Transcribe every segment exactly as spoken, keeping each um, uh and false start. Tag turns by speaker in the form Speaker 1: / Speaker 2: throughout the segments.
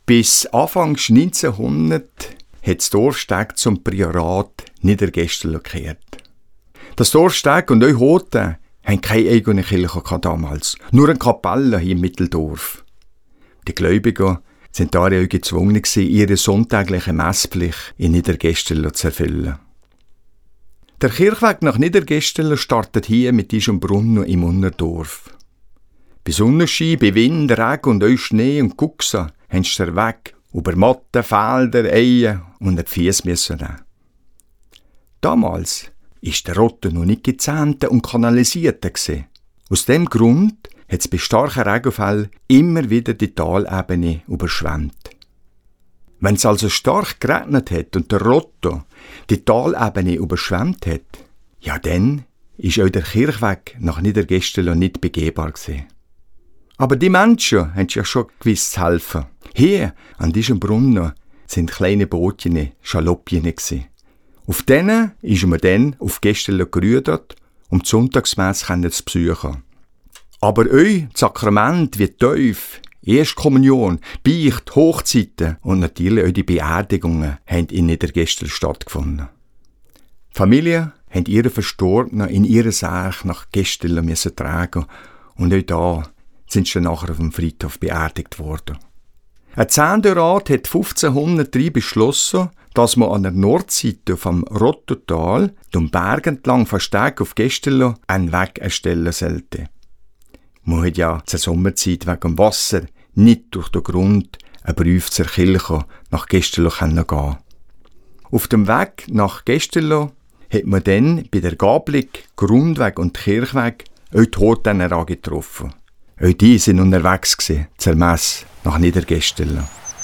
Speaker 1: Bis Anfang neunzehnhundert hat das Dorfsteg zum Priorat Niedergestelo gekehrt. Das Dorfsteg und eure Hoten haben keine eigene Kirche damals, nur eine Kapelle hier im Mitteldorf. Die Gläubigen sind daher auch gezwungen, ihre sonntägliche Messpflicht in Niedergestelo zu erfüllen. Der Kirchweg nach Niedergestelo startet hier mit diesem Brunnen im Unterdorf. Bei Sonnenschein, bei Wind, Regen und euch Schnee und Kuxen haben sie den Weg über Motten, Felder, Eien und die Fies müssen nehmen. Damals war der Rotte noch nicht gezähnt und kanalisiert. Aus diesem Grund hat es bei starken Regenfällen immer wieder die Talebene überschwemmt. Wenn es also stark geregnet hat und der Rotto die Talebene überschwemmt hat, ja dann ist auch der Kirchweg nach Niedergestelo nicht begehbar gewesen. Aber die Menschen haben ja schon gewiss zu helfen. Hier, an diesem Brunnen, sind kleine Bootchen, Schaloppien gewesen. Auf denen ist man dann auf Gestelo gerüdert, um die Sonntagsmesse zu besuchen. Aber euch Sakrament wie Teuf, Erstkommunion, Beicht, Hochzeiten und natürlich auch die Beerdigungen haben in Niedergestelo stattgefunden. Die Familien haben ihre Verstorbenen in ihre Särge nach Gestelo müssen tragen und auch da sind sie nachher auf dem Friedhof beerdigt worden. Ein Zehndörrat hat fünfzehnhundertdrei beschlossen, dass man an der Nordseite vom Rottotal, dem Berg entlang von Steg auf Gestelo, einen Weg erstellen sollte. Man hat ja zur Sommerzeit wegen dem Wasser nicht durch den Grund einen Brief zur Kirche nach Gestelo gehen. Auf dem Weg nach Gestelo hat man dann bei der Gabelung Grundweg und Kirchweg auch die Hoten angetroffen. Auch die sind unterwegs gewesen, zur Messe nach Niedergestelo.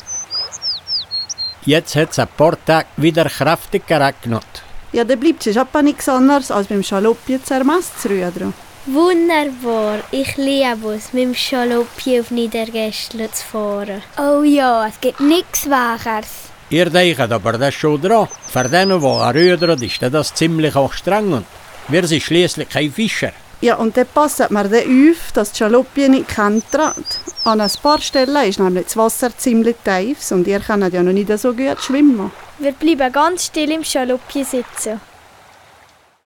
Speaker 2: Jetzt hat es ein paar Tage wieder kräftig geregnet.
Speaker 3: Ja, dann bleibt es aber nichts anderes, als beim Schaloppien zur Messe zu rühren.
Speaker 4: Wunderbar, ich liebe es, mit dem Schaloppi auf Niedergestelo zu fahren.
Speaker 5: Oh ja, es gibt nichts Wacheres.
Speaker 2: Ihr denkt aber das schon dran. Für den, die rüdern, ist das ziemlich anstrengend. Wir sind schliesslich kein Fischer.
Speaker 3: Ja, und dann passt man dann auf, dass die Schaloppie nicht kentert. An ein paar Stellen ist nämlich das Wasser ziemlich tief und ihr könnt ja noch nicht so gut schwimmen.
Speaker 5: Wir bleiben ganz still im Schaloppi sitzen.